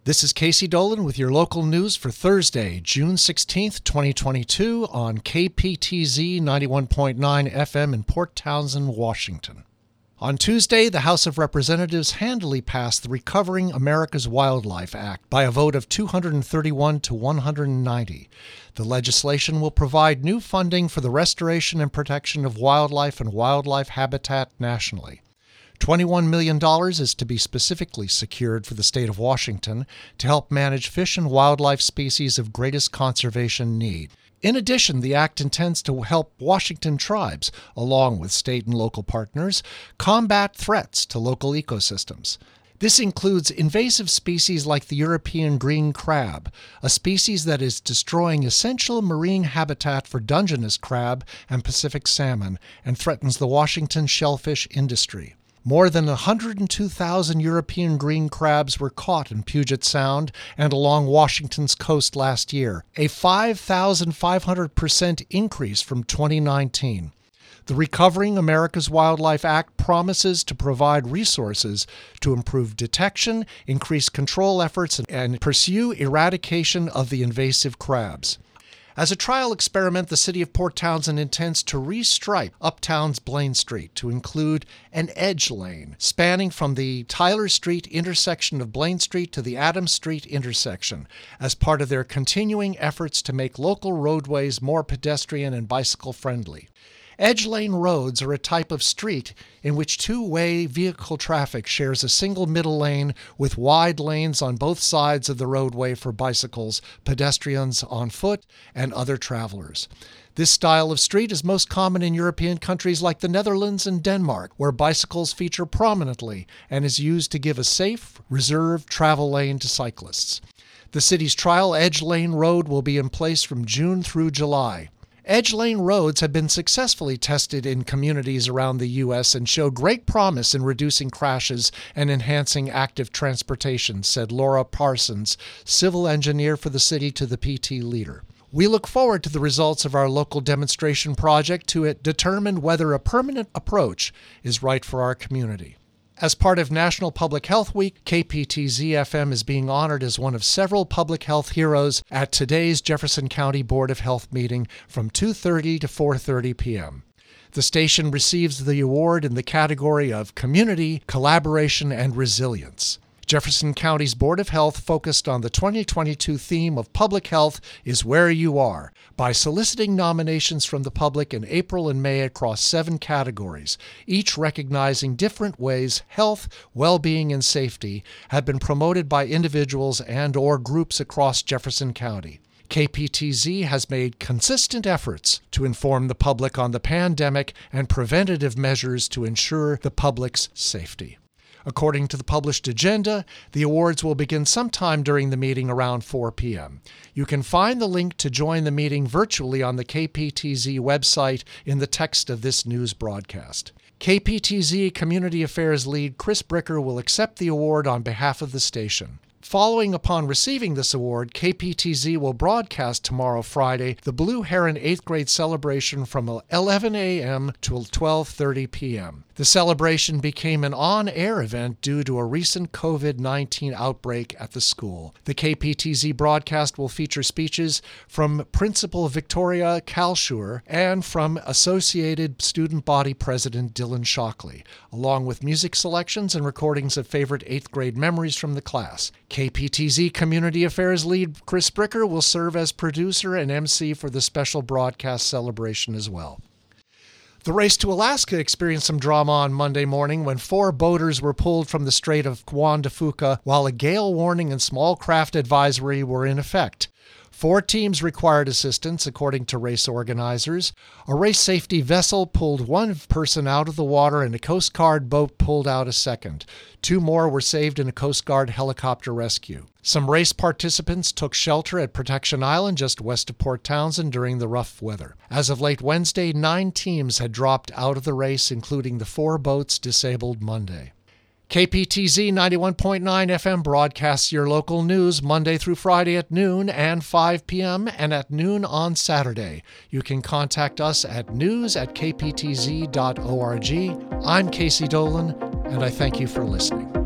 This is Casey Dolan with your local news for Thursday, June 16th, 2022 on KPTZ 91.9 FM in Port Townsend, Washington. On Tuesday, the House of Representatives handily passed the Recovering America's Wildlife Act by a vote of 231 to 190. The legislation will provide new funding for the restoration and protection of wildlife and wildlife habitat nationally. $21 million is to be specifically secured for the state of Washington to help manage fish and wildlife species of greatest conservation need. In addition, the act intends to help Washington tribes, along with state and local partners, combat threats to local ecosystems. This includes invasive species like the European green crab, a species that is destroying essential marine habitat for Dungeness crab and Pacific salmon and threatens the Washington shellfish industry. More than 102,000 European green crabs were caught in Puget Sound and along Washington's coast last year, a 5,500% increase from 2019. The Recovering America's Wildlife Act promises to provide resources to improve detection, increase control efforts, and pursue eradication of the invasive crabs. As a trial experiment, the city of Port Townsend intends to restripe Uptown's Blaine Street to include an edge lane spanning from the Tyler Street intersection of Blaine Street to the Adams Street intersection as part of their continuing efforts to make local roadways more pedestrian and bicycle friendly. Edge lane roads are a type of street in which two-way vehicle traffic shares a single middle lane with wide lanes on both sides of the roadway for bicycles, pedestrians on foot, and other travelers. This style of street is most common in European countries like the Netherlands and Denmark, where bicycles feature prominently and is used to give a safe, reserved travel lane to cyclists. The city's trial Edge Lane Road will be in place from June through July. Edge lane roads have been successfully tested in communities around the U.S. and show great promise in reducing crashes and enhancing active transportation, said Laura Parsons, civil engineer for the city, to the PT Leader. We look forward to the results of our local demonstration project to determine whether a permanent approach is right for our community. As part of National Public Health Week, KPTZ-FM is being honored as one of several public health heroes at today's Jefferson County Board of Health meeting from 2:30 to 4:30 p.m. The station receives the award in the category of Community, Collaboration, and Resilience. Jefferson County's Board of Health focused on the 2022 theme of Public Health is Where You Are by soliciting nominations from the public in April and May across 7 categories, each recognizing different ways health, well-being, and safety have been promoted by individuals and/or groups across Jefferson County. KPTZ has made consistent efforts to inform the public on the pandemic and preventative measures to ensure the public's safety. According to the published agenda, the awards will begin sometime during the meeting around 4 p.m. You can find the link to join the meeting virtually on the KPTZ website in the text of this news broadcast. KPTZ Community Affairs Lead Chris Bricker will accept the award on behalf of the station. Following upon receiving this award, KPTZ will broadcast tomorrow, Friday, the Blue Heron 8th grade celebration from 11 a.m. to 12:30 p.m. The celebration became an on-air event due to a recent COVID-19 outbreak at the school. The KPTZ broadcast will feature speeches from Principal Victoria Kalshur and from Associated Student Body President Dylan Shockley, along with music selections and recordings of favorite 8th grade memories from the class. KPTZ Community Affairs Lead Chris Bricker will serve as producer and MC for the special broadcast celebration as well. The race to Alaska experienced some drama on Monday morning when 4 boaters were pulled from the Strait of Juan de Fuca while a gale warning and small craft advisory were in effect. 4 teams required assistance, according to race organizers. A race safety vessel pulled 1 person out of the water and a Coast Guard boat pulled out a second. 2 more were saved in a Coast Guard helicopter rescue. Some race participants took shelter at Protection Island just west of Port Townsend during the rough weather. As of late Wednesday, 9 teams had dropped out of the race, including the 4 boats disabled Monday. KPTZ 91.9 FM broadcasts your local news Monday through Friday at noon and 5 p.m. and at noon on Saturday. You can contact us at news@kptz.org. I'm Casey Dolan, and I thank you for listening.